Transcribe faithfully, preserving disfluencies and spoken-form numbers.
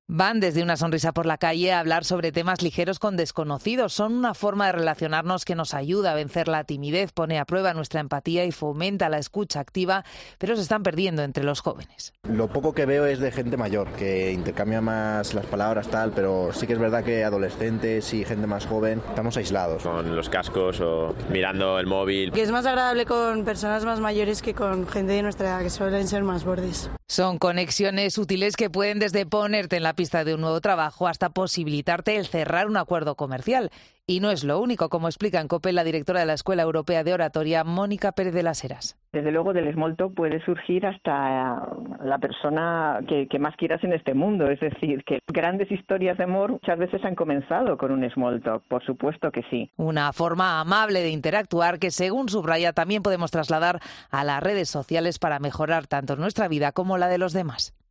Van desde una sonrisa por la calle a hablar sobre temas ligeros con desconocidos. Son una forma de relacionarnos que nos ayuda a vencer la timidez, pone a prueba nuestra empatía y fomenta la escucha activa, pero se están perdiendo entre los jóvenes. Lo poco que veo es de gente mayor, que intercambia más las palabras tal, pero sí que es verdad que adolescentes y gente más joven estamos aislados. Con los cascos o mirando el móvil. Que es más agradable con personas más mayores que con gente de nuestra edad, que suelen ser más bordes. Son conexiones útiles que pueden desde ponerte en la pista de un nuevo trabajo hasta posibilitarte el cerrar un acuerdo comercial. Y no es lo único, como explica en COPE la directora de la Escuela Europea de Oratoria, Mónica Pérez de las Heras. Desde luego del small talk puede surgir hasta la persona que, que más quieras en este mundo. Es decir, que grandes historias de amor muchas veces han comenzado con un small talk, por supuesto que sí. Una forma amable de interactuar que, según subraya, también podemos trasladar a las redes sociales para mejorar tanto nuestra vida como la de los demás.